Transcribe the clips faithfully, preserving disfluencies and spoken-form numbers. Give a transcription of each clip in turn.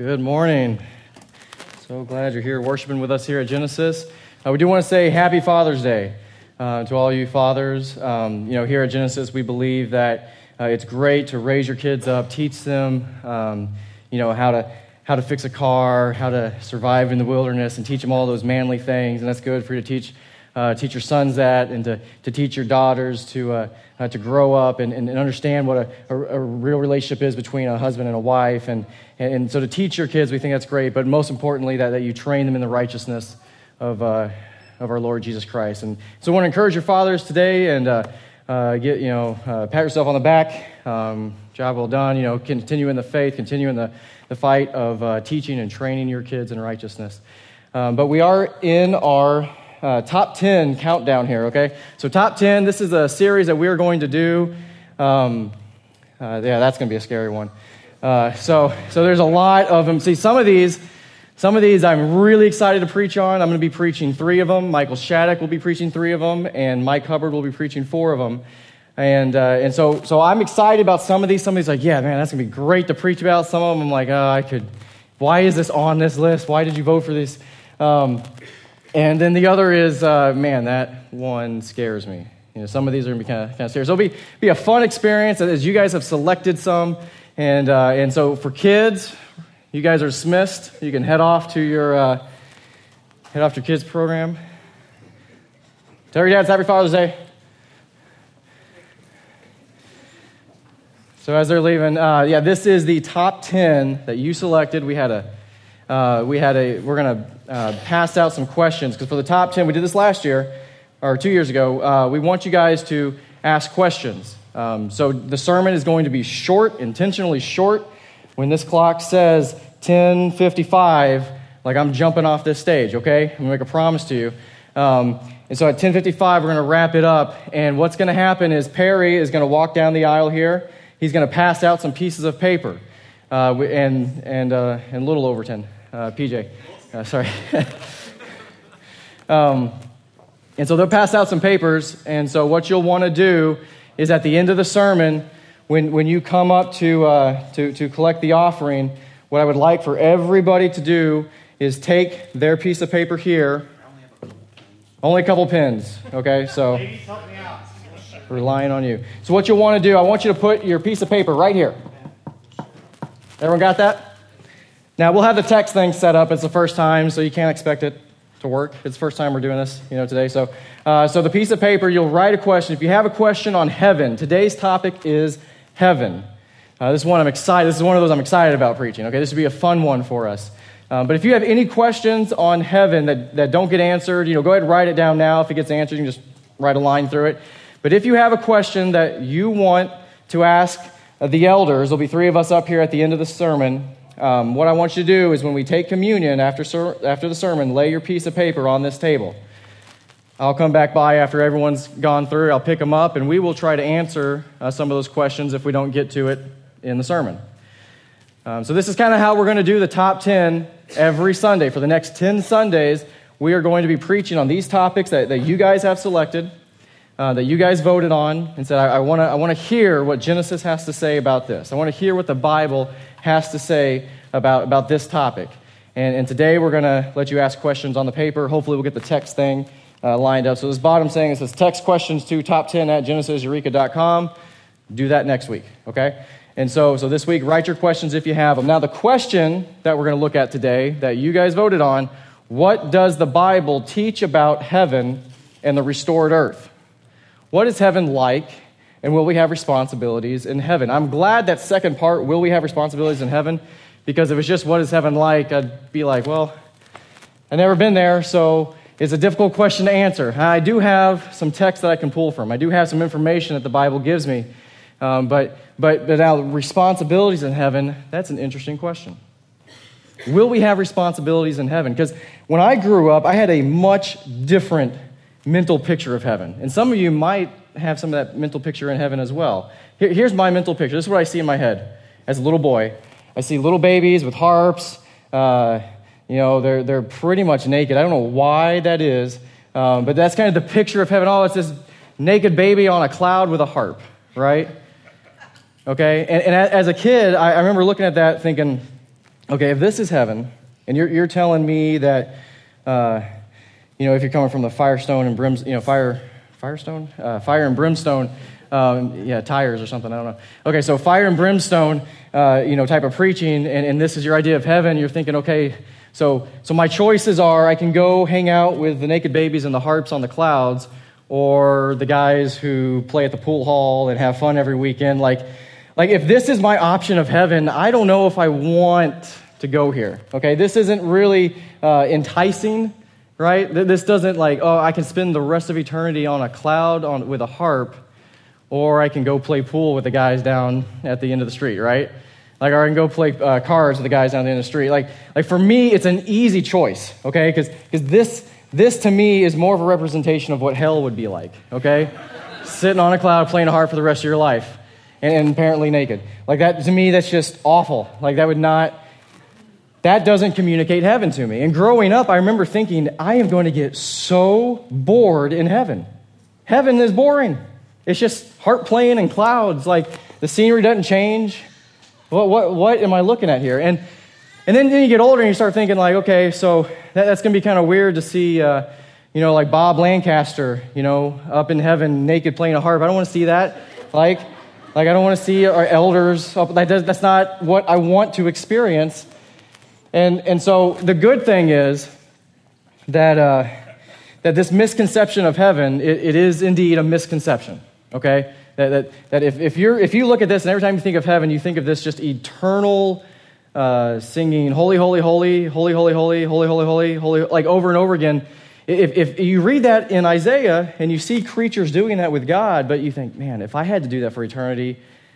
Good morning. So glad you're here worshiping with us here at Genesis. Uh, we do want to say Happy Father's Day uh, to all you fathers. Um, you know, here at Genesis, we believe that uh, it's great to raise your kids up, teach them, um, you know, how to how to fix a car, how to survive in the wilderness, and teach them all those manly things. And that's good for you to teach uh, teach your sons that, and to, to teach your daughters to uh, uh, to grow up and, and understand what a, a, a real relationship is between a husband and a wife. And, and and so to teach your kids, we think that's great. But most importantly, that, that you train them in the righteousness of uh, of our Lord Jesus Christ. And so I want to encourage your fathers today and uh, uh, get you know uh, pat yourself on the back. Um, job well done. You know, continue in the faith, continue in the the fight of uh, teaching and training your kids in righteousness. Um, but we are in our uh, top ten countdown here, okay? So top ten, this is a series that we're going to do. Um, uh, yeah, that's going to be a scary one. Uh, so so there's a lot of them. See, some of these, some of these I'm really excited to preach on. I'm going to be preaching three of them. Michael Shattuck will be preaching three of them, and Mike Hubbard will be preaching four of them. And uh, and so so I'm excited about some of these. Some of these like, yeah, man, that's going to be great to preach about. Some of them I'm like, oh, I could, why is this on this list? Why did you vote for this? Um, and then the other is, uh, man, that one scares me. You know, some of these are going to be kind of kind of serious. It'll be, be a fun experience as you guys have selected some. And uh, and so for kids, you guys are dismissed. You can head off to your, uh, head off to your kids' program. Tell your dads Happy Father's Day. So as they're leaving, uh, yeah, this is the top ten that you selected. We had a, uh, we had a, we're going to uh, pass out some questions, because for the top ten, we did this last year, or two years ago, uh, we want you guys to ask questions. Um, so the sermon is going to be short, intentionally short. When this clock says ten fifty-five, like I'm jumping off this stage, okay? I'm going to make a promise to you. Um, and so at ten fifty-five, we're going to wrap it up. And what's going to happen is Perry is going to walk down the aisle here. He's going to pass out some pieces of paper, uh, and and uh, and Little Overton, uh, P J, uh, sorry. um, and so they'll pass out some papers. And so what you'll want to do is at the end of the sermon, when when you come up to uh, to to collect the offering, what I would like for everybody to do is take their piece of paper here. Only a couple pens, okay? So. Relying on you. So what you'll want to do, I want you to put your piece of paper right here. Everyone got that? Now, we'll have the text thing set up. It's the first time, so you can't expect it to work. It's the first time we're doing this, you know, today. So, uh, so the piece of paper, you'll write a question. If you have a question on heaven, today's topic is heaven. Uh, this is one I'm excited. This is one of those I'm excited about preaching. Okay, this would be a fun one for us. Um, but if you have any questions on heaven that, that don't get answered, you know, go ahead and write it down now. If it gets answered, you can just write a line through it. But if you have a question that you want to ask the elders, there'll be three of us up here at the end of the sermon. Um, what I want you to do is when we take communion after ser- after the sermon, lay your piece of paper on this table. I'll come back by after everyone's gone through. I'll pick them up, and we will try to answer uh, some of those questions if we don't get to it in the sermon. Um, so this is kind of how we're going to do the top ten every Sunday. For the next ten Sundays, we are going to be preaching on these topics that, that you guys have selected. Uh, that you guys voted on and said, I, I want to I want to hear what Genesis has to say about this. I want to hear what the Bible has to say about, about this topic. And, and today we're going to let you ask questions on the paper. Hopefully we'll get the text thing uh, lined up. So this bottom saying, it says text questions to top ten at genesis eureka dot com. Do that next week, okay? And so, so this week, write your questions if you have them. Now the question that we're going to look at today that you guys voted on, what does the Bible teach about heaven and the restored earth? What is heaven like, and will we have responsibilities in heaven? I'm glad that second part, will we have responsibilities in heaven? Because if it's just what is heaven like, I'd be like, well, I've never been there, so it's a difficult question to answer. I do have some text that I can pull from. I do have some information that the Bible gives me. Um, but, but, but now responsibilities in heaven, that's an interesting question. Will we have responsibilities in heaven? Because when I grew up, I had a much different mental picture of heaven. And some of you might have some of that mental picture in heaven as well. Here, here's my mental picture. This is what I see in my head as a little boy. I see little babies with harps. Uh, you know, they're they're pretty much naked. I don't know why that is, um, but that's kind of the picture of heaven. Oh, it's this naked baby on a cloud with a harp, right? Okay? And, and as a kid, I, I remember looking at that thinking, Okay, if this is heaven, and you're you're telling me that, uh, you know, if you're coming from the firestone and brims, you know, fire, firestone, uh, fire and brimstone, um, yeah, tires or something. I don't know. Okay, so fire and brimstone, uh, you know, type of preaching, and, and this is your idea of heaven. You're thinking, okay, so so my choices are: I can go hang out with the naked babies and the harps on the clouds, or the guys who play at the pool hall and have fun every weekend. Like. Like, if this is my option of heaven, I don't know if I want to go here, okay? This isn't really uh, enticing, right? This doesn't like, oh, I can spend the rest of eternity on a cloud on with a harp, or I can go play pool with the guys down at the end of the street, right? Like, or I can go play uh, cards with the guys down at the end of the street. Like, like for me, it's an easy choice, okay? Because because this, this, to me, is more of a representation of what hell would be like, okay? Sitting on a cloud playing a harp for the rest of your life. And apparently naked. Like that, to me, that's just awful. Like that would not, that doesn't communicate heaven to me. And growing up, I remember thinking, I am going to get so bored in heaven. Heaven is boring. It's just harp playing and clouds. Like the scenery doesn't change. What what what am I looking at here? And and then, then you get older and you start thinking like, okay, so that, that's going to be kind of weird to see, uh, you know, like Bob Lancaster, you know, up in heaven naked playing a harp. I don't want to see that. Like. Like, I don't want to see our elders. That does, that's not what I want to experience. And and so the good thing is that uh, that this misconception of heaven, it, it is indeed a misconception, okay? That that, that if, if, you're, if you look at this, and every time you think of heaven, you think of this just eternal uh, singing, holy, holy, holy, holy, holy, holy, holy, holy, holy, holy, like over and over again. If, if you read that in Isaiah and you see creatures doing that with God, but you think, man, if I had to do that for eternity,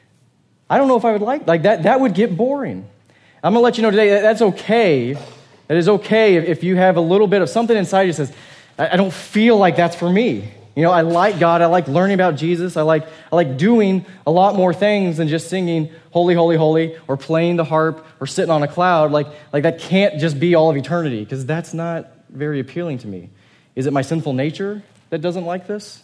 I don't know if I would like, like that, that would get boring. I'm going to let you know today that that's okay. That is okay if, if you have a little bit of something inside you that says, I, I don't feel like that's for me. You know, I like God. I like learning about Jesus. I like I like doing a lot more things than just singing holy, holy, holy, or playing the harp or sitting on a cloud. Like, like that can't just be all of eternity because that's not very appealing to me. Is it my sinful nature that doesn't like this?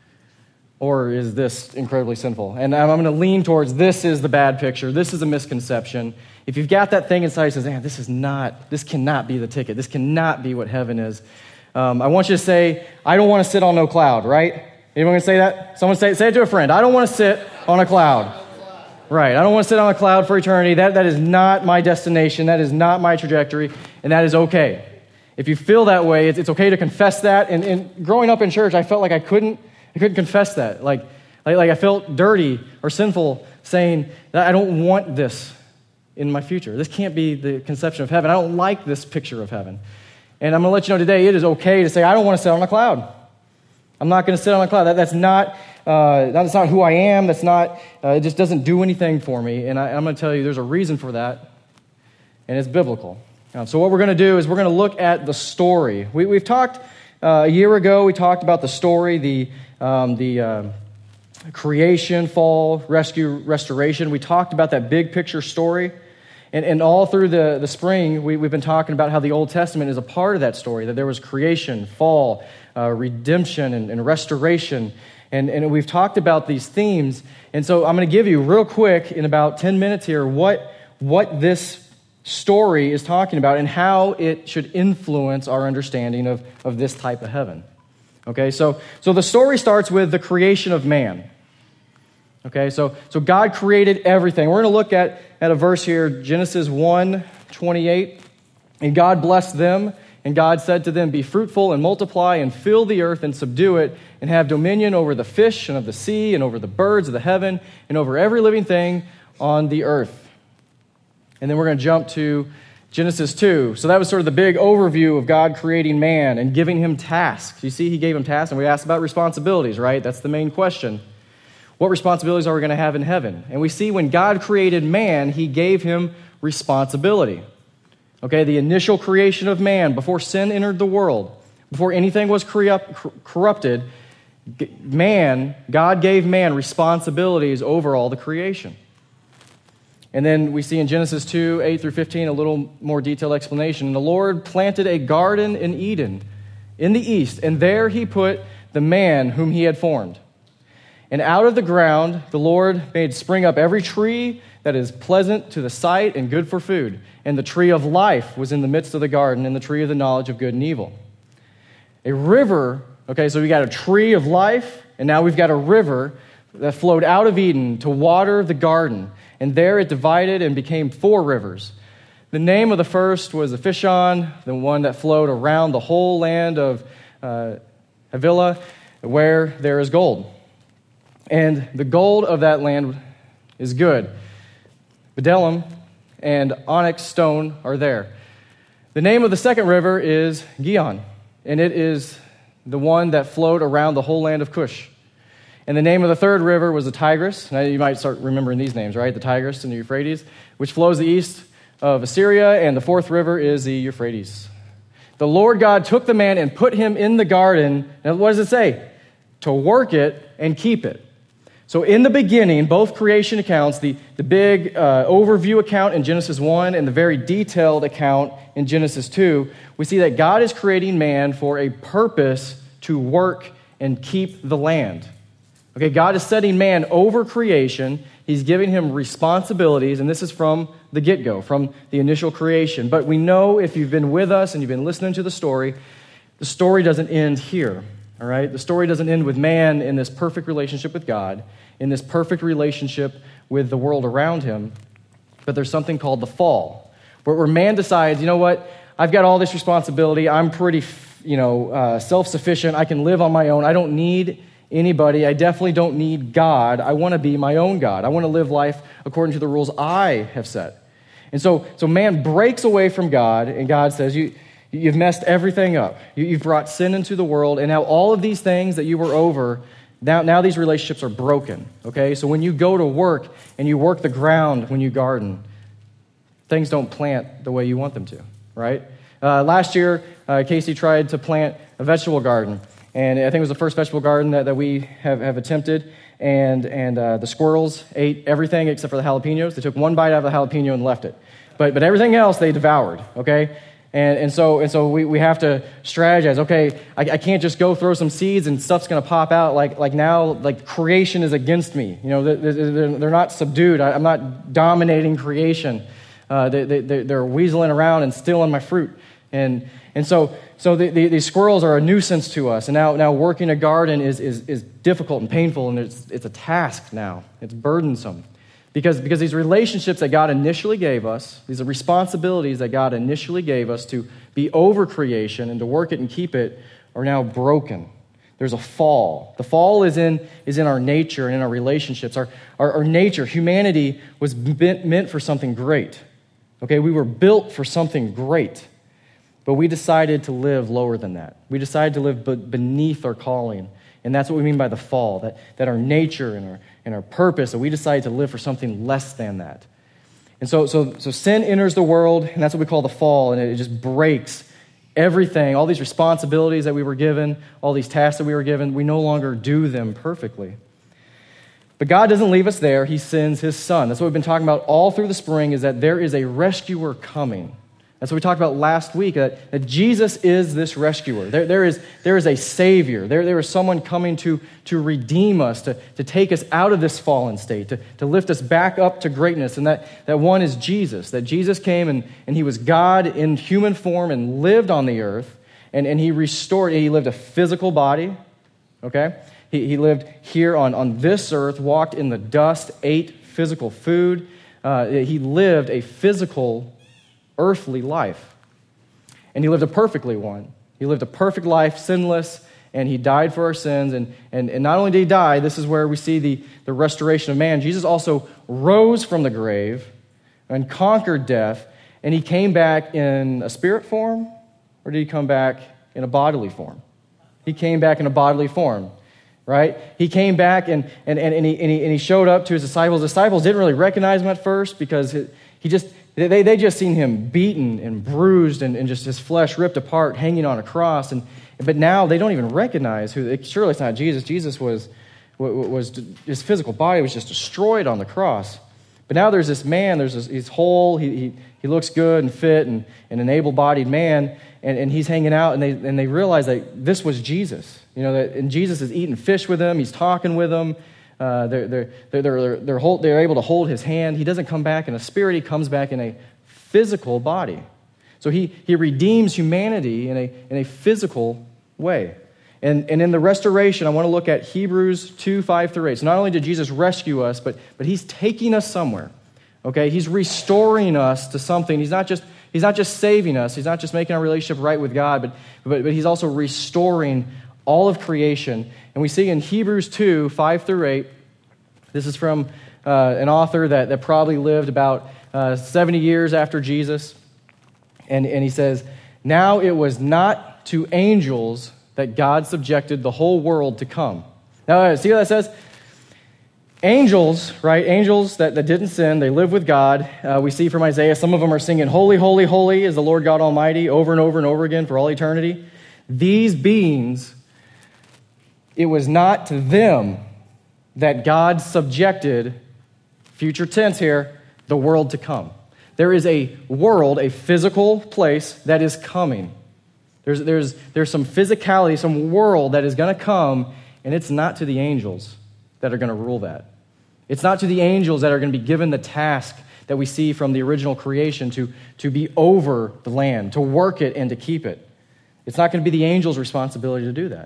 Or is this incredibly sinful? And I'm going to lean towards this is the bad picture. This is a misconception. If you've got that thing inside that says, man, this is not, this cannot be the ticket. This cannot be what heaven is. Um, I want you to say, I don't want to sit on no cloud, right? Anyone going to say that? Someone say, say it to a friend. I don't want to sit on a cloud. Right. I don't want to sit on a cloud for eternity. That, that is not my destination. That is not my trajectory. And that is okay. If you feel that way, it's, it's okay to confess that. And, and growing up in church, I felt like I couldn't, I couldn't confess that. Like, like, like I felt dirty or sinful saying that I don't want this in my future. This can't be the conception of heaven. I don't like this picture of heaven. And I'm going to let you know today, it is okay to say, I don't want to sit on a cloud. I'm not going to sit on a cloud. That, that's not, uh, that's not who I am. That's not, uh, it just doesn't do anything for me. And I, I'm going to tell you, there's a reason for that, and it's biblical. Um, so what we're going to do is we're going to look at the story. We, we've talked uh, a year ago. We talked about the story, the um, the uh, creation, fall, rescue, restoration. We talked about that big picture story, and, and all through the the spring, we, we've been talking about how the Old Testament is a part of that story. That there was creation, fall, uh, redemption, and, and restoration, and and we've talked about these themes. And so I'm going to give you real quick in about ten minutes here what what this story is talking about and how it should influence our understanding of, of this type of heaven. Okay, so so the story starts with the creation of man. Okay, so so God created everything. We're going to look at, at a verse here, Genesis one twenty-eight. And God blessed them, and God said to them, be fruitful and multiply and fill the earth and subdue it and have dominion over the fish and of the sea and over the birds of the heaven and over every living thing on the earth. And then we're going to jump to Genesis two. So that was sort of the big overview of God creating man and giving him tasks. You see, he gave him tasks, and we asked about responsibilities, right? That's the main question. What responsibilities are we going to have in heaven? And we see when God created man, he gave him responsibility. Okay, the initial creation of man, before sin entered the world, before anything was corrupted, man, God gave man responsibilities over all the creation. And then we see in Genesis two, eight through fifteen, a little more detailed explanation. And the Lord planted a garden in Eden, in the east, and there he put the man whom he had formed. And out of the ground the Lord made spring up every tree that is pleasant to the sight and good for food. And the tree of life was in the midst of the garden, and the tree of the knowledge of good and evil. A river, okay, so we got a tree of life, and now we've got a river that flowed out of Eden to water the garden. And there it divided and became four rivers. The name of the first was the Fishon, the one that flowed around the whole land of uh, Havilah, where there is gold. And the gold of that land is good. Bdellium and onyx stone are there. The name of the second river is Gihon, and it is the one that flowed around the whole land of Cush. And the name of the third river was the Tigris. Now you might start remembering these names, right? The Tigris and the Euphrates, which flows the east of Assyria, and the fourth river is the Euphrates. The Lord God took the man and put him in the garden. And what does it say? To work it and keep it. So in the beginning, both creation accounts, the, the big uh, overview account in Genesis one and the very detailed account in Genesis two, we see that God is creating man for a purpose to work and keep the land. Okay, God is setting man over creation. He's giving him responsibilities, and this is from the get-go, from the initial creation. But we know if you've been with us and you've been listening to the story, the story doesn't end here, all right? The story doesn't end with man in this perfect relationship with God, in this perfect relationship with the world around him, but there's something called the fall, where, where man decides, you know what, I've got all this responsibility, I'm pretty, you know, uh, self-sufficient, I can live on my own, I don't need anybody. I definitely don't need God. I want to be my own God. I want to live life according to the rules I have set. And so, so man breaks away from God, and God says, you, you've messed everything up. You, you've brought sin into the world, and now all of these things that you were over, now, now these relationships are broken, okay? So when you go to work and you work the ground when you garden, things don't plant the way you want them to, right? Uh, last year, uh, Casey tried to plant a vegetable garden. And I think it was the first vegetable garden that, that we have, have attempted. And, and uh, the squirrels ate everything except for the jalapenos. They took one bite out of the jalapeno and left it. But but everything else they devoured, okay? And and so and so we, we have to strategize. Okay, I, I can't just go throw some seeds and stuff's going to pop out. Like like now, like creation is against me. You know, they're, they're not subdued. I, I'm not dominating creation. Uh, they, they, they're weaseling around and stealing my fruit. And and so so the, the, these squirrels are a nuisance to us. And now now working a garden is is, is difficult and painful, and it's it's a task now. It's burdensome. Because, because these relationships that God initially gave us, these are responsibilities that God initially gave us to be over creation and to work it and keep it, are now broken. There's a fall. The fall is in, is in our nature and in our relationships. Our, our, our nature, humanity, was meant, meant for something great. Okay, we were built for something great. But we decided to live lower than that. We decided to live be- beneath our calling. And that's what we mean by the fall, that, that our nature and our, and our purpose, that we decided to live for something less than that. And so, so, so sin enters the world, and that's what we call the fall, and it, it just breaks everything, all these responsibilities that we were given, all these tasks that we were given, we no longer do them perfectly. But God doesn't leave us there. He sends his son. That's what we've been talking about all through the spring, is that there is a rescuer coming. That's what we talked about last week, that, that Jesus is this rescuer. There, there, is, there is a Savior. There, there is someone coming to, to redeem us, to, to take us out of this fallen state, to, to lift us back up to greatness. And that, that one is Jesus, that Jesus came and, and he was God in human form and lived on the earth, and, and he restored, he lived a physical body, okay? He, he lived here on, on this earth, walked in the dust, ate physical food. Uh, he lived a physical earthly life. And he lived a perfectly one. He lived a perfect life, sinless, and he died for our sins. And, and, and not only did he die, this is where we see the, the restoration of man. Jesus also rose from the grave and conquered death, and he came back in a spirit form, or did he come back in a bodily form? He came back in a bodily form, right? He came back and, and, and, and, he, and, he, and he showed up to his disciples. The disciples didn't really recognize him at first because he just... They they just seen him beaten and bruised and, and just his flesh ripped apart, hanging on a cross. And but now they don't even recognize who. Surely it's not Jesus. Jesus was was his physical body was just destroyed on the cross. But now there's this man. There's this, he's whole. He he he looks good and fit and, and an able-bodied man. And, and he's hanging out. And they and they realize that this was Jesus. You know that and Jesus is eating fish with them. He's talking with them. Uh, they're, they're, they're, they're, they're, hold, they're able to hold his hand. He doesn't come back in a spirit. He comes back in a physical body. So he, he redeems humanity in a, in a physical way. And, and in the restoration, I want to look at Hebrews two, five through eight. So not only did Jesus rescue us, but, but he's taking us somewhere. Okay? He's restoring us to something. He's not just, he's not just saving us. He's not just making our relationship right with God, but, but, but he's also restoring all of creation. And we see in Hebrews two, five through eight, this is from uh, an author that, that probably lived about uh, seventy years after Jesus. And, and he says, "Now it was not to angels that God subjected the whole world to come." Now, see what that says? Angels, right? Angels that, that didn't sin, they live with God. Uh, we see from Isaiah, some of them are singing, "Holy, holy, holy is the Lord God Almighty," over and over and over again for all eternity. These beings, it was not to them that God subjected, future tense here, the world to come. There is a world, a physical place that is coming. There's, there's, there's some physicality, some world that is going to come, and it's not to the angels that are going to rule that. It's not to the angels that are going to be given the task that we see from the original creation to, to be over the land, to work it and to keep it. It's not going to be the angels' responsibility to do that.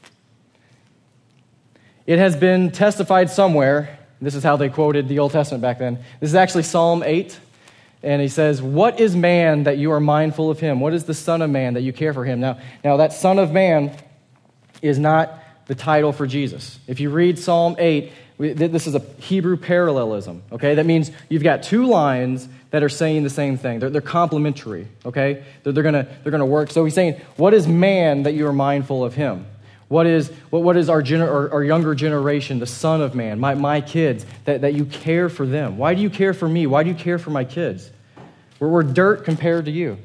It has been testified somewhere, this is how they quoted the Old Testament back then. This is actually Psalm eight. And he says, "What is man that you are mindful of him? What is the Son of Man that you care for him?" Now, now that Son of Man is not the title for Jesus. If you read Psalm eight, this is a Hebrew parallelism, okay? That means you've got two lines that are saying the same thing. They're, they're complementary, okay? They're, they're gonna they're gonna work. So he's saying, "What is man that you are mindful of him? What is what, what is our, gener, our, our younger generation, the Son of Man, my, my kids, that, that you care for them? Why do you care for me? Why do you care for my kids? We're, we're dirt compared to you.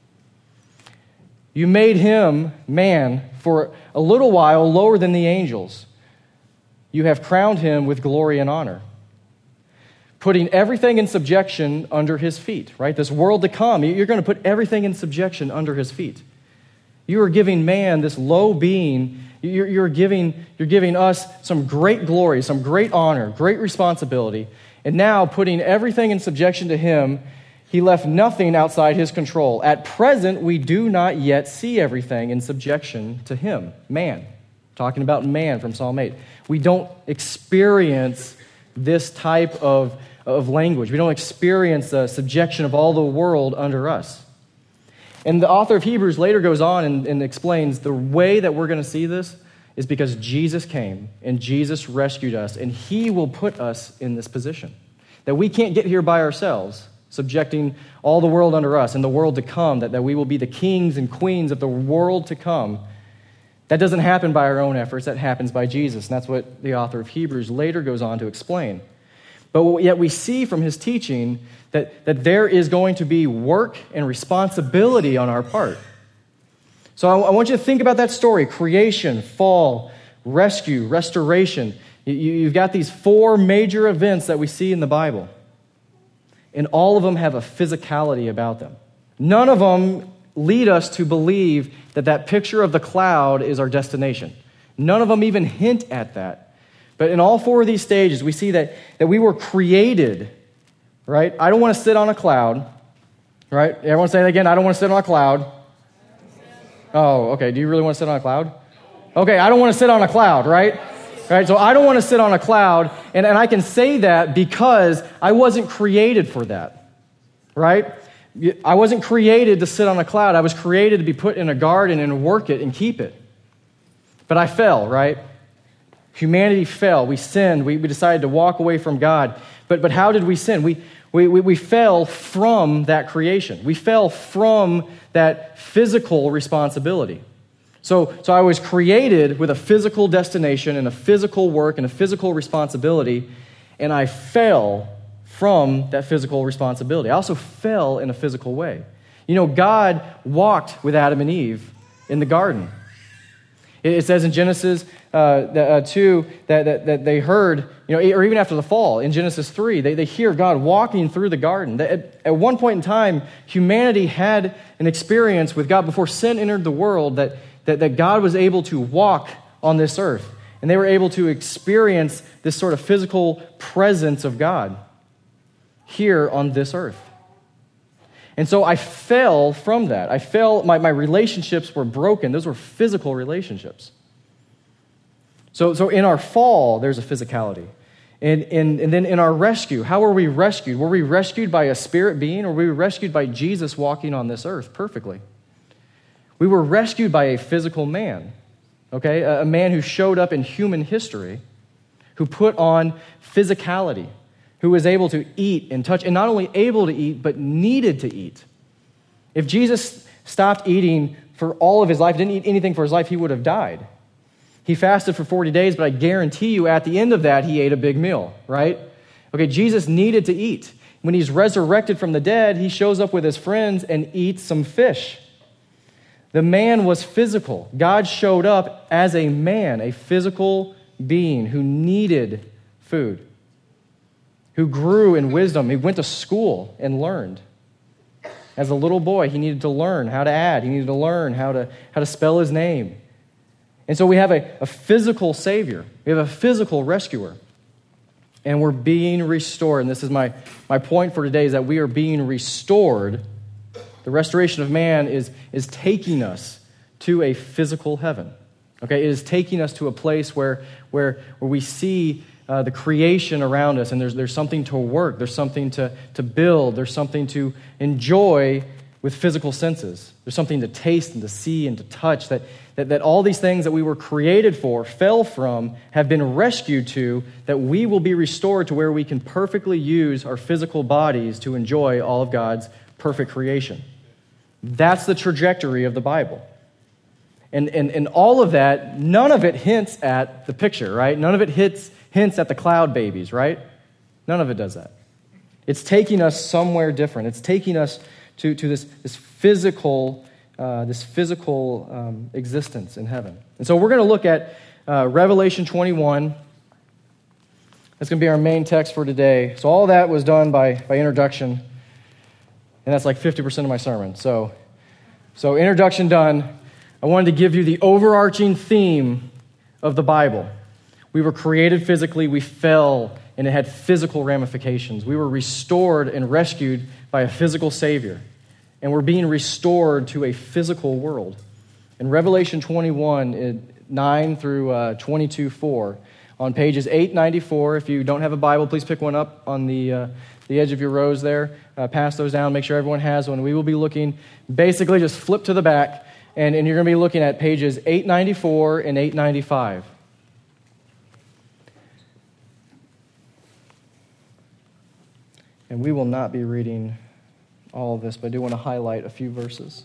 You made him, man, for a little while lower than the angels. You have crowned him with glory and honor, putting everything in subjection under his feet," right? This world to come, you're going to put everything in subjection under his feet. You are giving man, this low being, you're, you're, giving, you're giving us some great glory, some great honor, great responsibility, and now putting everything in subjection to him, he left nothing outside his control. At present, we do not yet see everything in subjection to him, man. Talking about man from Psalm eight. We don't experience this type of, of language. We don't experience the subjection of all the world under us. And the author of Hebrews later goes on and, and explains the way that we're going to see this is because Jesus came and Jesus rescued us, and he will put us in this position. That we can't get here by ourselves, subjecting all the world under us and the world to come, that, that we will be the kings and queens of the world to come. That doesn't happen by our own efforts. That happens by Jesus. And that's what the author of Hebrews later goes on to explain. But yet we see from his teaching that, that there is going to be work and responsibility on our part. So I, I want you to think about that story: creation, fall, rescue, restoration. You, you've got these four major events that we see in the Bible. And all of them have a physicality about them. None of them lead us to believe that that picture of the cloud is our destination. None of them even hint at that. But in all four of these stages, we see that, that we were created, right? I don't want to sit on a cloud, right? Everyone say that again. I don't want to sit on a cloud. Oh, okay. Do you really want to sit on a cloud? Okay, I don't want to sit on a cloud, right? Right, so I don't want to sit on a cloud, and, and I can say that because I wasn't created for that, right? I wasn't created to sit on a cloud. I was created to be put in a garden and work it and keep it. But I fell, right? Humanity fell. We sinned. We, we decided to walk away from God. But but how did we sin? We, we, we, we fell from that creation. We fell from that physical responsibility. So, so I was created with a physical destination and a physical work and a physical responsibility, and I fell from that physical responsibility. I also fell in a physical way. You know, God walked with Adam and Eve in the garden. It, it says in Genesis uh, uh, two that, that, that they heard, you know, or even after the fall, in Genesis three, they, they hear God walking through the garden. At, at one point in time, humanity had an experience with God before sin entered the world that That, that God was able to walk on this earth. And they were able to experience this sort of physical presence of God here on this earth. And so I fell from that. I fell, my, my relationships were broken. Those were physical relationships. So, so in our fall, there's a physicality. And, and, and then in our rescue, how were we rescued? Were we rescued by a spirit being, or were we rescued by Jesus walking on this earth perfectly? We were rescued by a physical man, okay? A, a man who showed up in human history, who put on physicality, who was able to eat and touch, and not only able to eat, but needed to eat. If Jesus stopped eating for all of his life, didn't eat anything for his life, he would have died. He fasted for forty days, but I guarantee you at the end of that, he ate a big meal, right? Okay, Jesus needed to eat. When he's resurrected from the dead, he shows up with his friends and eats some fish. The man was physical. God showed up as a man, a physical being who needed food, who grew in wisdom. He went to school and learned. As a little boy, he needed to learn how to add. He needed to learn how to, how to spell his name. And so we have a, a physical Savior. We have a physical rescuer. And we're being restored. And this is my, my point for today, is that we are being restored. The restoration of man is, is taking us to a physical heaven. Okay, it is taking us to a place where, where, where we see uh, the creation around us, and there's, there's something to work, there's something to, to build, there's something to enjoy with physical senses. There's something to taste and to see and to touch, that, that, that all these things that we were created for, fell from, have been rescued to, that we will be restored to where we can perfectly use our physical bodies to enjoy all of God's perfect creation. That's the trajectory of the Bible. And, and, and all of that, none of it hints at the picture, right? None of it hits, hints at the cloud babies, right? None of it does that. It's taking us somewhere different. It's taking us to, to this, this physical, uh, this physical um, existence in heaven. And so we're going to look at uh, Revelation twenty-one. That's going to be our main text for today. So all that was done by, by introduction, and that's like fifty percent of my sermon. So, so introduction done. I wanted to give you the overarching theme of the Bible. We were created physically, we fell, and it had physical ramifications. We were restored and rescued by a physical Savior, and we're being restored to a physical world. In Revelation twenty-one, nine through uh, twenty-two, four, on pages eight ninety-four, if you don't have a Bible, please pick one up on the uh, the edge of your rows there. Uh, pass those down, make sure everyone has one. We will be looking, basically just flip to the back, and, and you're going to be looking at pages eight ninety-four and eight ninety-five. And we will not be reading all of this, but I do want to highlight a few verses.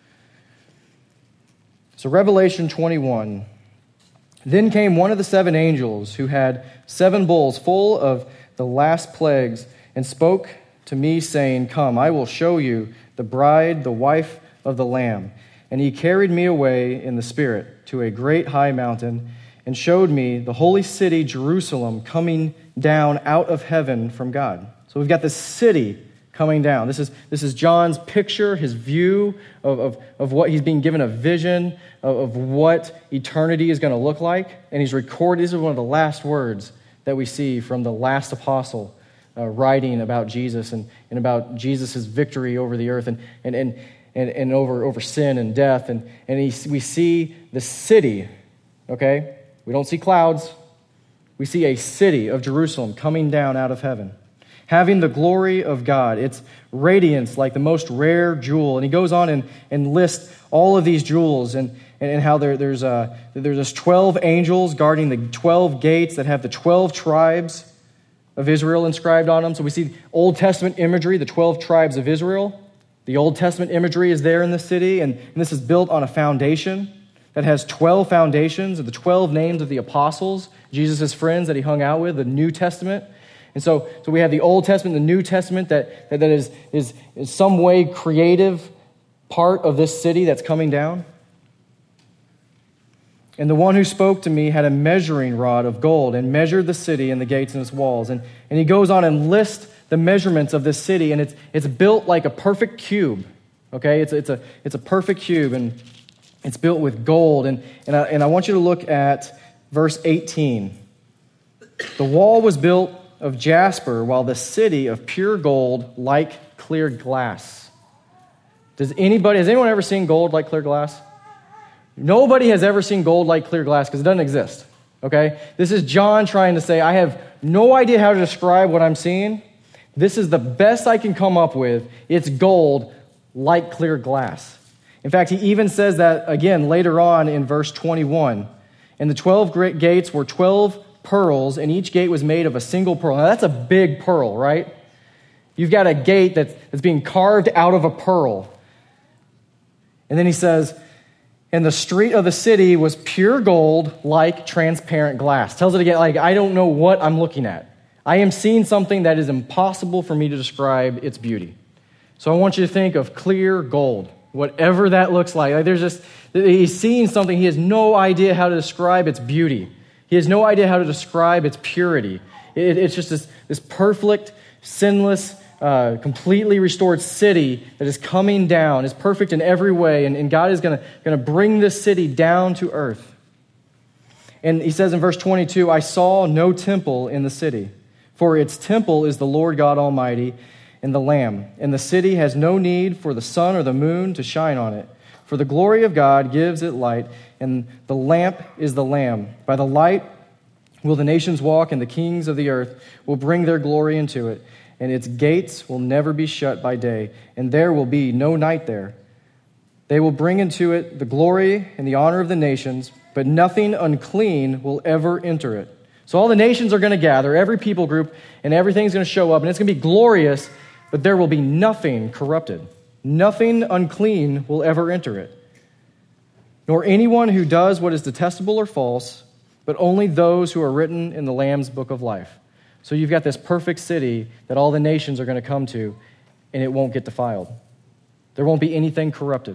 So Revelation twenty-one. Then came one of the seven angels who had seven bowls full of the last plagues, and spoke to me, saying, Come, I will show you the bride, the wife of the Lamb. And he carried me away in the Spirit to a great high mountain, and showed me the holy city, Jerusalem, coming down out of heaven from God. So we've got this city coming down. This is this is John's picture, his view of, of, of what he's being given, a vision of, of what eternity is going to look like. And he's recorded, this is one of the last words that we see from the last apostle uh, writing about Jesus and, and about Jesus' victory over the earth and and and, and, and over, over sin and death. And, and he, we see the city, okay? We don't see clouds. We see a city of Jerusalem coming down out of heaven, having the glory of God, its radiance like the most rare jewel. And he goes on and, and lists all of these jewels and, and, and how there, there's, uh, there's this twelve angels guarding the twelve gates that have the twelve tribes of Israel inscribed on them. So we see Old Testament imagery, the twelve tribes of Israel. The Old Testament imagery is there in the city, and, and this is built on a foundation that has twelve foundations of the twelve names of the apostles, Jesus' friends that he hung out with, the New Testament. And so, so we have the Old Testament, the New Testament that, that, that is, is in some way creative part of this city that's coming down. And the one who spoke to me had a measuring rod of gold and measured the city and the gates and its walls. And, and he goes on and lists the measurements of this city, and it's it's built like a perfect cube. Okay, it's it's a it's a perfect cube, and it's built with gold. And and I, and I want you to look at verse eighteen. The wall was built of jasper, while the city of pure gold like clear glass. Does anybody, has anyone ever seen gold like clear glass? Nobody has ever seen gold like clear glass because it doesn't exist, okay? This is John trying to say, I have no idea how to describe what I'm seeing. This is the best I can come up with. It's gold like clear glass. In fact, he even says that again later on in verse twenty-one. And the twelve great gates were twelve pearls, and each gate was made of a single pearl. Now, that's a big pearl, right? You've got a gate that's, that's being carved out of a pearl. And then he says, and the street of the city was pure gold like transparent glass. Tells it again, like, I don't know what I'm looking at. I am seeing something that is impossible for me to describe its beauty. So I want you to think of clear gold, whatever that looks like. Like there's just, he's seeing something, he has no idea how to describe its beauty. He has no idea how to describe its purity. It, it's just this, this perfect, sinless, uh, completely restored city that is coming down, is perfect in every way, and, and God is going to bring this city down to earth. And he says in verse twenty-two, I saw no temple in the city, for its temple is the Lord God Almighty and the Lamb. And the city has no need for the sun or the moon to shine on it, for the glory of God gives it light, and the lamp is the Lamb. By the light will the nations walk, and the kings of the earth will bring their glory into it. And its gates will never be shut by day, and there will be no night there. They will bring into it the glory and the honor of the nations, but nothing unclean will ever enter it. So all the nations are going to gather, every people group, and everything's going to show up, and it's going to be glorious, but there will be nothing corrupted. Nothing unclean will ever enter it. Nor anyone who does what is detestable or false, but only those who are written in the Lamb's book of life. So you've got this perfect city that all the nations are going to come to, and it won't get defiled. There won't be anything corrupted.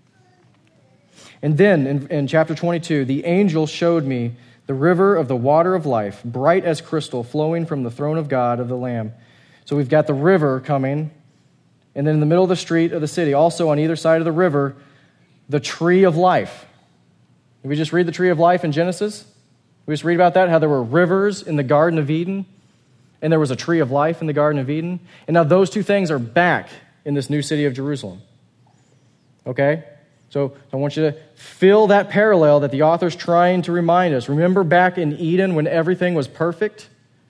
And then in, in chapter twenty-two, the angel showed me the river of the water of life, bright as crystal, flowing from the throne of God of the Lamb. So we've got the river coming, and then in the middle of the street of the city, also on either side of the river, the tree of life. Did we just read the tree of life in Genesis? We just read about that, how there were rivers in the Garden of Eden, and there was a tree of life in the Garden of Eden. And now those two things are back in this new city of Jerusalem. Okay? So I want you to feel that parallel that the author's trying to remind us. Remember back in Eden when everything was perfect?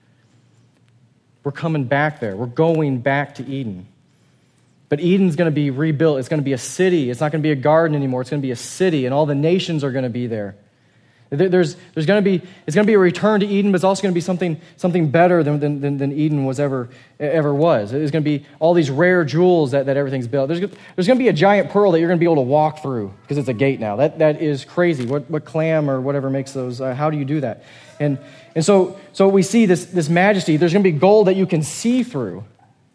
We're coming back there. We're going back to Eden. But Eden's going to be rebuilt. It's going to be a city. It's not going to be a garden anymore. It's going to be a city, and all the nations are going to be there. There's, there's going to be, it's going to be a return to Eden, but it's also going to be something, something better than, than, than Eden was ever, ever was. There's going to be all these rare jewels that, that everything's built. There's, there's going to be a giant pearl that you're going to be able to walk through because it's a gate now. That, that is crazy. What, what clam or whatever makes those, uh, how do you do that? And, and so, so we see this, this majesty. There's going to be gold that you can see through.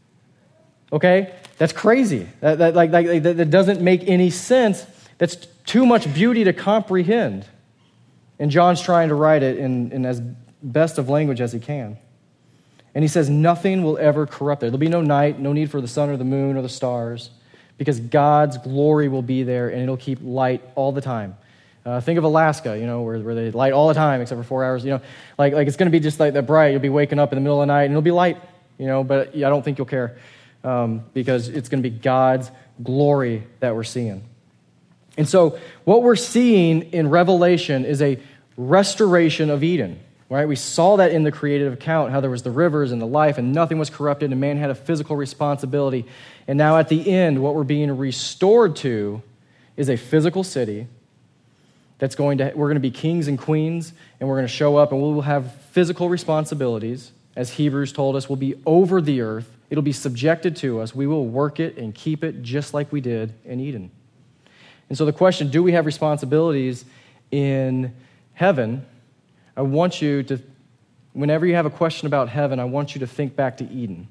Okay? That's crazy. That, that, like, like, that, that doesn't make any sense. That's too much beauty to comprehend. And John's trying to write it in, in as best of language as he can. And he says nothing will ever corrupt it. There'll be no night, no need for the sun or the moon or the stars, because God's glory will be there, and it'll keep light all the time. Uh, think of Alaska, you know, where, where they light all the time except for four hours. You know, like, like it's going to be just like that bright. You'll be waking up in the middle of the night, and it'll be light, you know, but I don't think you'll care um, because it's going to be God's glory that we're seeing. And so what we're seeing in Revelation is a restoration of Eden, right? We saw that in the creative account, how there was the rivers and the life and nothing was corrupted and man had a physical responsibility. And now at the end, what we're being restored to is a physical city that's going to, we're going to be kings and queens, and we're going to show up and we will have physical responsibilities. As Hebrews told us, we'll be over the earth. It'll be subjected to us. We will work it and keep it just like we did in Eden. And so the question, do we have responsibilities in heaven? I want you to, whenever you have a question about heaven, I want you to think back to Eden.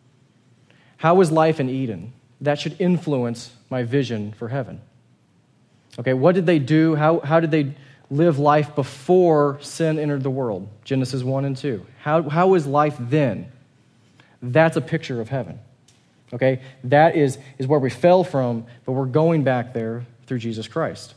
How was life in Eden? That should influence my vision for heaven. Okay, what did they do? How, how did they live life before sin entered the world? Genesis one and two. How, how was life then? That's a picture of heaven. Okay, that is, is where we fell from, but we're going back there through Jesus Christ.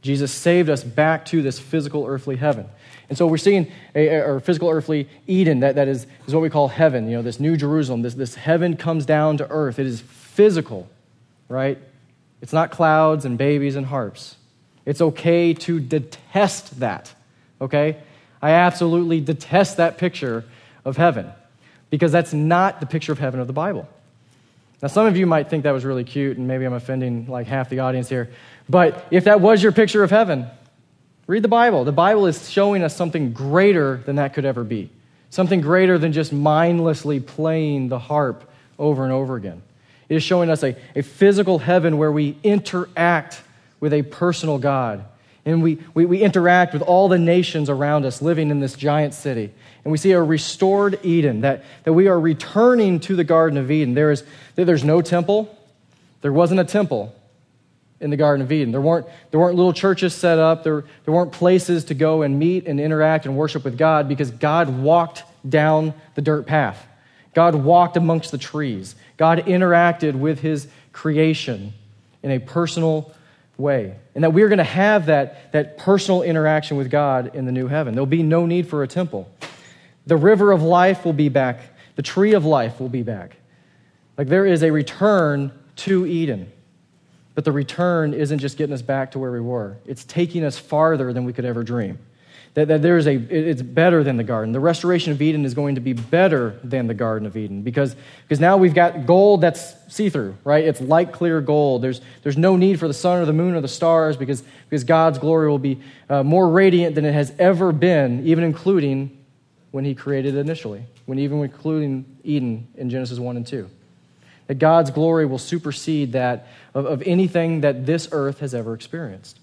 Jesus saved us back to this physical earthly heaven. And so we're seeing a, a, a physical earthly Eden, that, that is, is what we call heaven, you know, this new Jerusalem, this, this heaven comes down to earth. It is physical, right? It's not clouds and babies and harps. It's okay to detest that, okay? I absolutely detest that picture of heaven because that's not the picture of heaven of the Bible. Now, some of you might think that was really cute, and maybe I'm offending like half the audience here, but if that was your picture of heaven, read the Bible. The Bible is showing us something greater than that could ever be, something greater than just mindlessly playing the harp over and over again. It is showing us a, a physical heaven where we interact with a personal God. And we, we, we interact with all the nations around us living in this giant city. And we see a restored Eden, that, that we are returning to the Garden of Eden. There is, there's no temple. There wasn't a temple in the Garden of Eden. There weren't, there weren't little churches set up. There, there weren't places to go and meet and interact and worship with God because God walked down the dirt path. God walked amongst the trees. God interacted with his creation in a personal way. And that we're going to have that, that personal interaction with God in the new heaven. There'll be no need for a temple. The river of life will be back. The tree of life will be back. Like there is a return to Eden. But the return isn't just getting us back to where we were. It's taking us farther than we could ever dream. That, that there is a, it's better than the garden. The restoration of Eden is going to be better than the Garden of Eden because, because now we've got gold that's see-through, right? It's light, clear gold. There's, there's no need for the sun or the moon or the stars because, because God's glory will be uh, more radiant than it has ever been, even including when he created it initially, when even including Eden in Genesis one and two. That God's glory will supersede that of, of anything that this earth has ever experienced.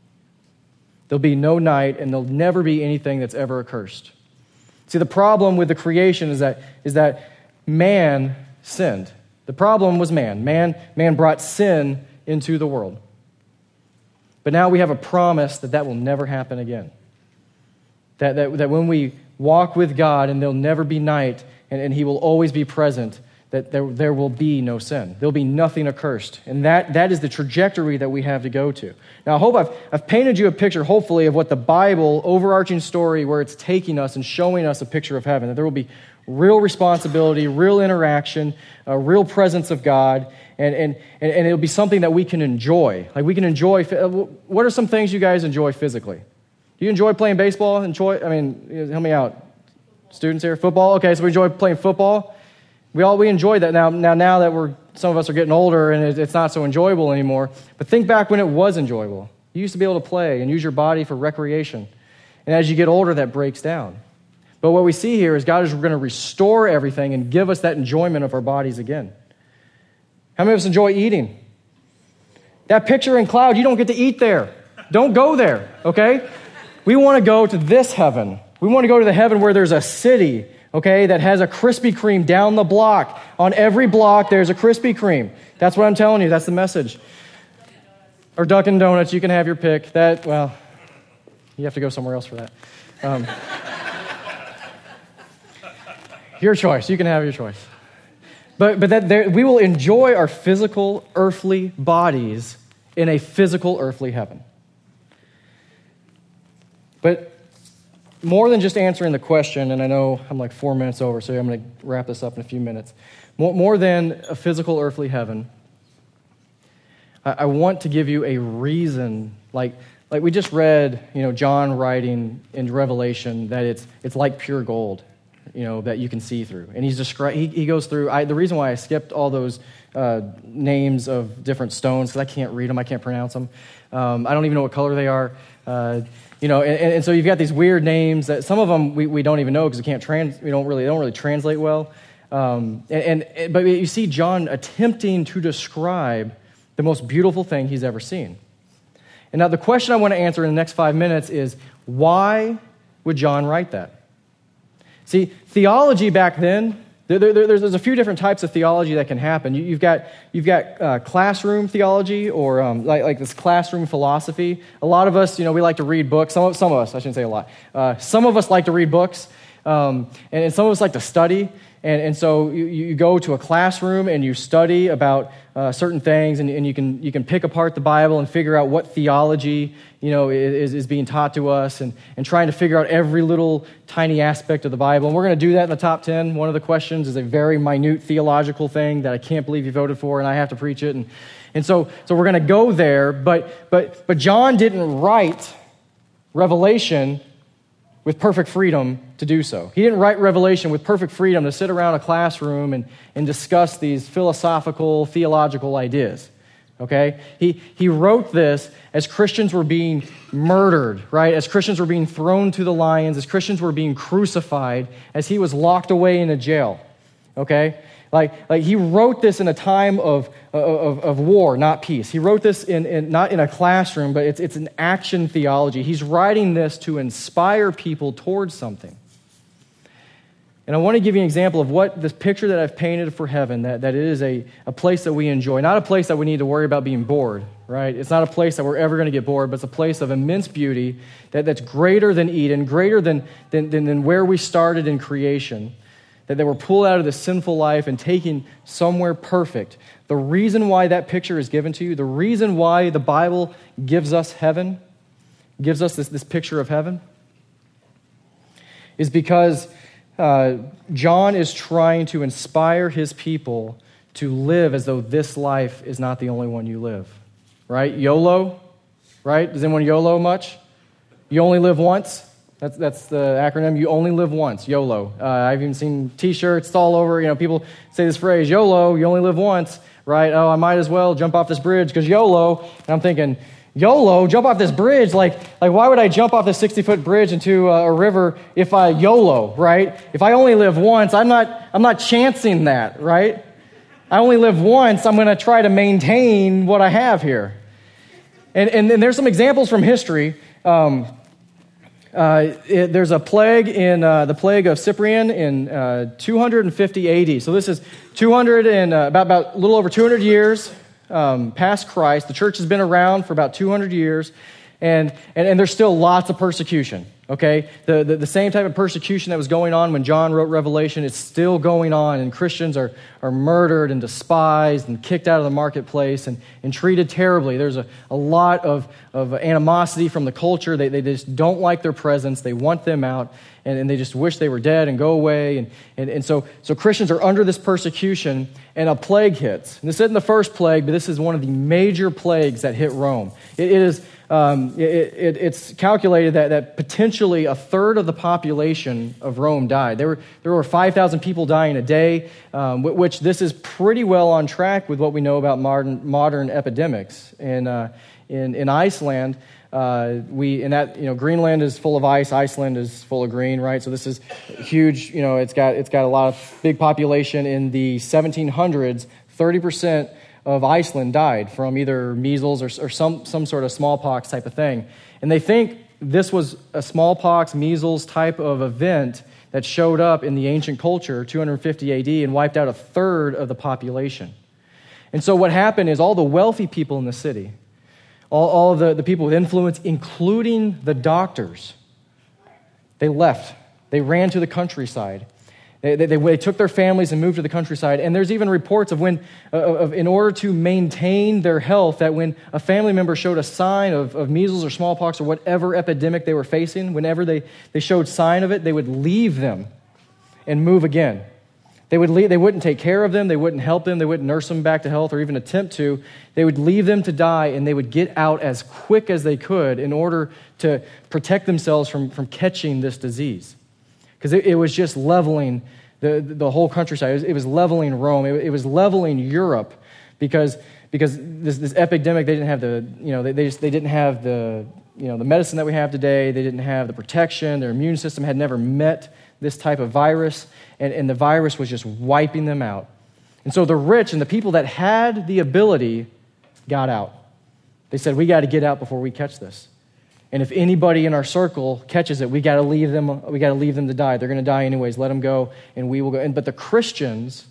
There'll be no night, and there'll never be anything that's ever accursed. See, the problem with the creation is that, is that man sinned. The problem was man. Man, man brought sin into the world. But now we have a promise that that will never happen again. That, that, that when we walk with God, and there'll never be night, and, and he will always be present, that there, there will be no sin. There'll be nothing accursed. And that, that is the trajectory that we have to go to. Now, I hope I've, I've painted you a picture, hopefully, of what the Bible, overarching story, where it's taking us and showing us a picture of heaven. That there will be real responsibility, real interaction, a real presence of God, and, and, and it'll be something that we can enjoy. Like we can enjoy, what are some things you guys enjoy physically? Do you enjoy playing baseball? Enjoy, I mean, help me out. Students here, football? Okay, so we enjoy playing football. We all we enjoy that now. Now, now that we're some of us are getting older and it, it's not so enjoyable anymore. But think back when it was enjoyable. You used to be able to play and use your body for recreation. And as you get older, that breaks down. But what we see here is God is going to restore everything and give us that enjoyment of our bodies again. How many of us enjoy eating? That picture in cloud, you don't get to eat there. Don't go there, okay? We want to go to this heaven. We want to go to the heaven where there's a city, okay, that has a Krispy Kreme down the block. On every block, there's a Krispy Kreme. That's what I'm telling you. That's the message. Or Dunkin' Donuts, you can have your pick. That, well, you have to go somewhere else for that. Um, your choice. You can have your choice. But but that there, we will enjoy our physical, earthly bodies in a physical, earthly heaven. But more than just answering the question, and I know I'm like four minutes over, so I'm going to wrap this up in a few minutes. More, more than a physical earthly heaven, I, I want to give you a reason, like like we just read, you know, John writing in Revelation that it's it's like pure gold, you know, that you can see through. And he's descri- he, he goes through, I, the reason why I skipped all those uh, names of different stones, because I can't read them, I can't pronounce them. Um, I don't even know what color they are. Uh, You know, and, and so you've got these weird names that some of them we, we don't even know because we can't trans we don't really they don't really translate well. Um, and, and but you see John attempting to describe the most beautiful thing he's ever seen. And now the question I want to answer in the next five minutes is why would John write that? See, theology back then. There, there, there's, there's a few different types of theology that can happen. You, you've got you've got uh, classroom theology, or um, like, like this classroom philosophy. A lot of us, you know, we like to read books. Some of some of us, I shouldn't say a lot. Uh, some of us like to read books, Um, and, and some of us like to study. And, and so you, you go to a classroom and you study about uh, certain things, and, and you can you can pick apart the Bible and figure out what theology you know is, is being taught to us, and, and trying to figure out every little tiny aspect of the Bible. And we're going to do that in the top ten. One of the questions is a very minute theological thing that I can't believe you voted for, and I have to preach it. And and so so we're going to go there. But but but John didn't write Revelation with perfect freedom to do so. He didn't write Revelation with perfect freedom to sit around a classroom and, and discuss these philosophical, theological ideas, okay? He, he wrote this as Christians were being murdered, right? As Christians were being thrown to the lions, as Christians were being crucified, as he was locked away in a jail, okay? Like, like he wrote this in a time of, of, of war, not peace. He wrote this in, in not in a classroom, but it's, it's an action theology. He's writing this to inspire people towards something. And I want to give you an example of what this picture that I've painted for heaven, that, that it is a, a place that we enjoy, not a place that we need to worry about being bored, right? It's not a place that we're ever going to get bored, but it's a place of immense beauty that, that's greater than Eden, greater than, than, than, than where we started in creation. That they were pulled out of this sinful life and taken somewhere perfect. The reason why that picture is given to you, the reason why the Bible gives us heaven, gives us this, this picture of heaven, is because uh, John is trying to inspire his people to live as though this life is not the only one you live. Right? YOLO, right? Does anyone YOLO much? You only live once? That's that's the acronym. You only live once, YOLO. Uh, I've even seen T-shirts it's all over. You know, people say this phrase, YOLO, you only live once, right? Oh, I might as well jump off this bridge because YOLO. And I'm thinking, YOLO, jump off this bridge? Like, like why would I jump off this sixty-foot bridge into a, a river if I YOLO, right? If I only live once, I'm not I'm not chancing that, right? I only live once. I'm going to try to maintain what I have here. And and, and there's some examples from history. Um, Uh, it, there's a plague in uh, the plague of Cyprian in uh, two hundred fifty A D. So this is two hundred and uh, about about a little over two hundred years um, past Christ. The church has been around for about two hundred years, and and, and there's still lots of persecution. Okay, the, the the same type of persecution that was going on when John wrote Revelation is still going on, and Christians are are murdered and despised and kicked out of the marketplace and, and treated terribly. There's a, a lot of, of animosity from the culture. They they just don't like their presence. They want them out, and, and they just wish they were dead and go away. And and, and so so Christians are under this persecution, and a plague hits. And this isn't the first plague, but this is one of the major plagues that hit Rome. It, it is. Um, it, it, it's calculated that, that potentially a third of the population of Rome died. There were there were five thousand people dying a day, um, which this is pretty well on track with what we know about modern modern epidemics. And uh, in in Iceland, uh, we in that you know Greenland is full of ice, Iceland is full of green, right? So this is huge. You know, it's got it's got a lot of big population. In the seventeen hundreds, thirty percent of Iceland died from either measles or, or some, some sort of smallpox type of thing. And they think this was a smallpox, measles type of event that showed up in the ancient culture, two hundred fifty A D, and wiped out a third of the population. And so what happened is all the wealthy people in the city, all, all the, the people with influence, including the doctors, they left. They ran to the countryside. They, they, they took their families and moved to the countryside. And there's even reports of when, uh, of, in order to maintain their health, that when a family member showed a sign of, of measles or smallpox or whatever epidemic they were facing, whenever they, they showed sign of it, they would leave them and move again. They would leave, they wouldn't take care of them. They wouldn't help them. They wouldn't nurse them back to health or even attempt to. They would leave them to die, and they would get out as quick as they could in order to protect themselves from, from catching this disease. Because it, it was just leveling the, the whole countryside. It was, it was leveling Rome. It, it was leveling Europe because because this, this epidemic, they didn't have the you know they, they just they didn't have the you know the medicine that we have today. They didn't have the protection. Their immune system had never met this type of virus, and, and the virus was just wiping them out. And so the rich and the people that had the ability got out. They said, we got to get out before we catch this. And if anybody in our circle catches it, we got to leave them. We got to leave them to die. They're going to die anyways. Let them go, and we will go. And, but the Christians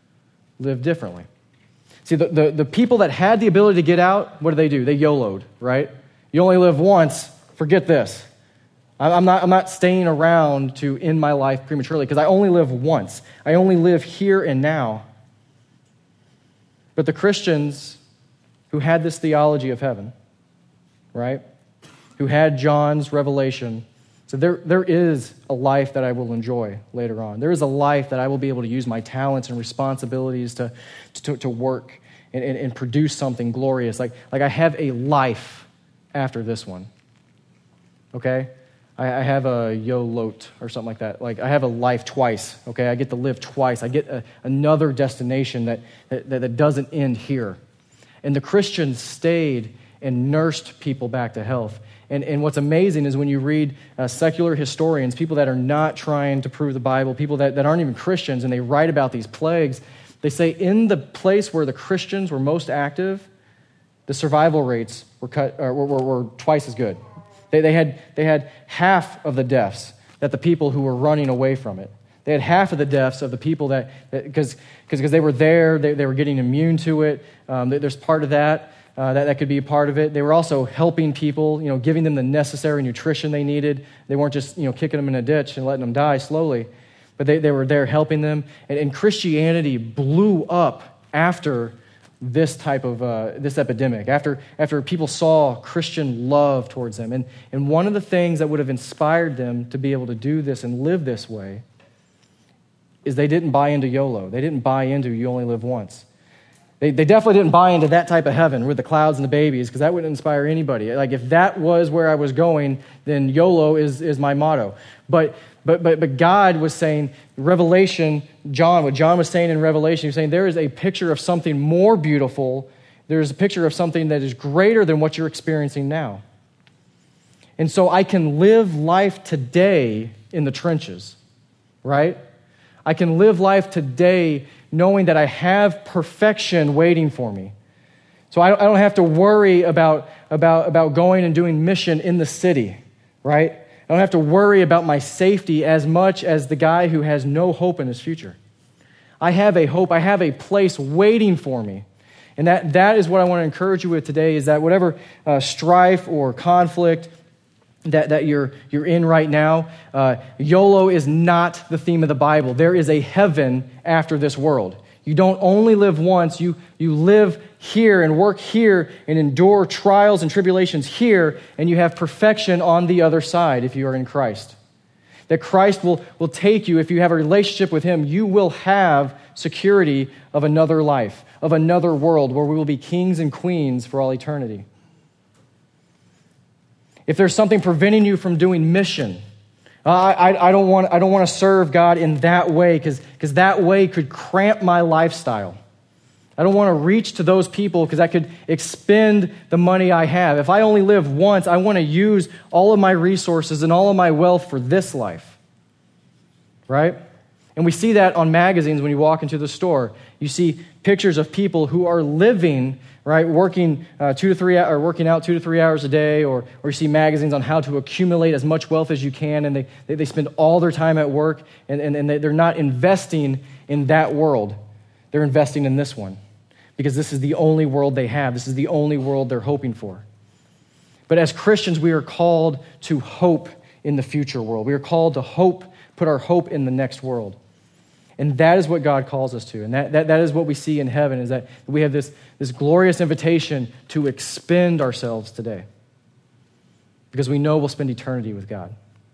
live differently. See, the, the, the people that had the ability to get out, what do they do? They YOLO'd, right? You only live once. Forget this. I'm not, I'm not staying around to end my life prematurely because I only live once. I only live here and now. But the Christians who had this theology of heaven, right, who had John's revelation, said there, there is a life that I will enjoy later on. There is a life that I will be able to use my talents and responsibilities to, to, to work and, and, and produce something glorious. Like, like I have a life after this one, okay? I, I have a YOLOT or something like that. Like I have a life twice, okay? I get to live twice. I get a, another destination that, that, that doesn't end here. And the Christians stayed and nursed people back to health. And, and what's amazing is when you read uh, secular historians, people that are not trying to prove the Bible, people that, that aren't even Christians, and they write about these plagues, they say in the place where the Christians were most active, the survival rates were cut or were, were, were twice as good. They, they had they had half of the deaths that the people who were running away from it. They had half of the deaths of the people that because because they were there, they, they were getting immune to it. Um, there's part of that. Uh, that, that could be a part of it. They were also helping people, you know, giving them the necessary nutrition they needed. They weren't just, you know, kicking them in a ditch and letting them die slowly, but they, they were there helping them. And, and Christianity blew up after this type of, uh, this epidemic, after, after people saw Christian love towards them. And, and one of the things that would have inspired them to be able to do this and live this way is they didn't buy into YOLO. They didn't buy into you only live once. They, they definitely didn't buy into that type of heaven with the clouds and the babies because that wouldn't inspire anybody. Like if that was where I was going, then YOLO is, is my motto. But, but, but, but God was saying, Revelation, John, what John was saying in Revelation, he was saying there is a picture of something more beautiful. There's a picture of something that is greater than what you're experiencing now. And so I can live life today in the trenches, right? I can live life today knowing that I have perfection waiting for me. So I don't have to worry about, about, about going and doing mission in the city, right? I don't have to worry about my safety as much as the guy who has no hope in his future. I have a hope. I have a place waiting for me. And that, that is what I want to encourage you with today is that whatever uh, strife or conflict that, that you're, you're in right now, uh, YOLO is not the theme of the Bible. There is a heaven after this world. You don't only live once. You, you live here and work here and endure trials and tribulations here, and you have perfection on the other side if you are in Christ. That Christ will, will take you, if you have a relationship with Him, you will have security of another life, of another world where we will be kings and queens for all eternity. If there's something preventing you from doing mission, uh, I, I don't want I don't want to serve God in that way because because that way could cramp my lifestyle. I don't want to reach to those people because I could expend the money I have. If I only live once, I want to use all of my resources and all of my wealth for this life, right? And we see that on magazines when you walk into the store. You see pictures of people who are living, right, working uh, two to three or working out two to three hours a day, or or you see magazines on how to accumulate as much wealth as you can, and they they, they spend all their time at work, and, and, and they're not investing in that world. They're investing in this one because this is the only world they have. This is the only world they're hoping for. But as Christians, we are called to hope in the future world. We are called to hope, put our hope in the next world. And that is what God calls us to. And that, that, that is what we see in heaven, is that we have this, this glorious invitation to expend ourselves today because we know we'll spend eternity with God.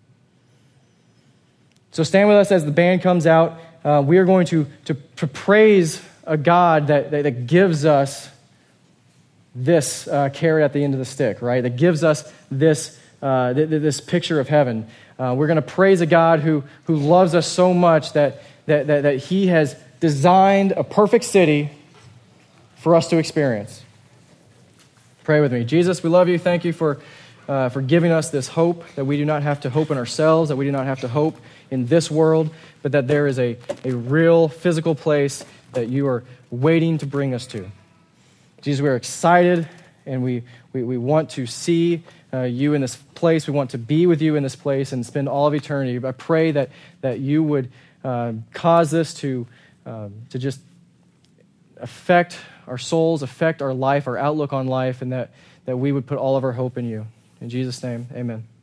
So stand with us as the band comes out. Uh, we are going to, to, to praise a God that, that, that gives us this uh, carrot at the end of the stick, right? That gives us this, uh, th- th- this picture of heaven. Uh, we're going to praise a God who, who loves us so much that That, that, that He has designed a perfect city for us to experience. Pray with me. Jesus, we love you. Thank you for, uh, for giving us this hope, that we do not have to hope in ourselves, that we do not have to hope in this world, but that there is a, a real physical place that you are waiting to bring us to. Jesus, we are excited, and we, we, we want to see uh, you in this place. We want to be with you in this place and spend all of eternity. I pray that, that you would Uh, cause this to um, to just affect our souls, affect our life, our outlook on life, and that, that we would put all of our hope in you. In Jesus' name, amen.